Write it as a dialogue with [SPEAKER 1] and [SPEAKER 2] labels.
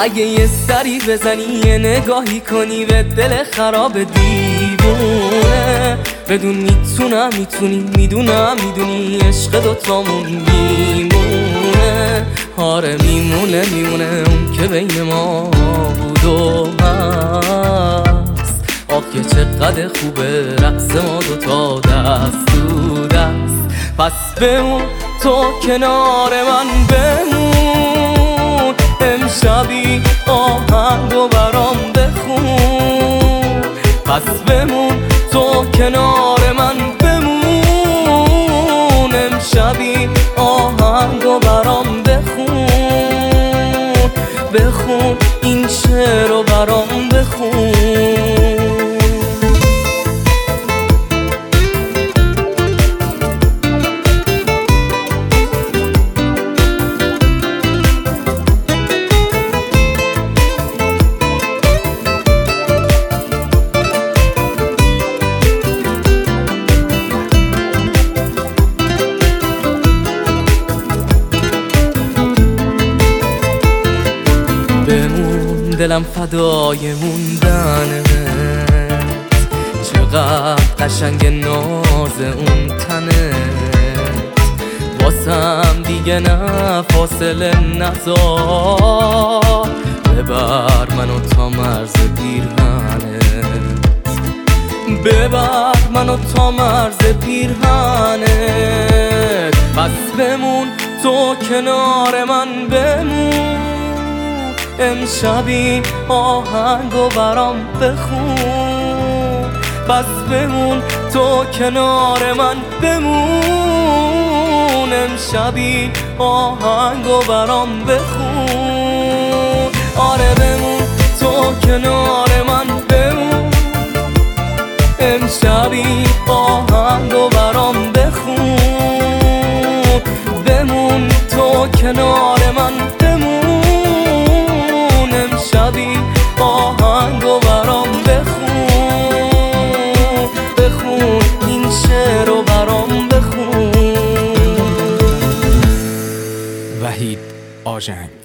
[SPEAKER 1] اگه یه سری بزنی یه نگاهی کنی به دل خراب دیوونه، بدون میتونی میدونی عشق دوتامون میمونه. آره میمونه اون که بین ما بود و هست. آخ که چقدر خوبه رقص ما دوتا دست تو دست. پس بمون تو کنار من بمون، امشبی آهنگو برام بخون. پس بمون تو کنار من بمون، امشبی آهنگو برام بخون این شعر رو برام بخون. بمون دلم فدای موندنت، چقدر قشنگ ناز اون تنت. واسم دیگه نه فاصله نذار، ببر منو تا مرز پیرهنت، ببر منو تا مرز پیرهنت. پس بمون تو کنار من بمون، امشبی آهنگو برام بخون. بس بمون تو کنار من بمون، امشبی آهنگو برام بخون. آره بمون تو کنار من بمون، امشبی آهنگو برام بخون. بمون تو کنار من بمون، امشبی آهنگو برام بخون این شعر رو برام بخون.
[SPEAKER 2] وحید آژنگ.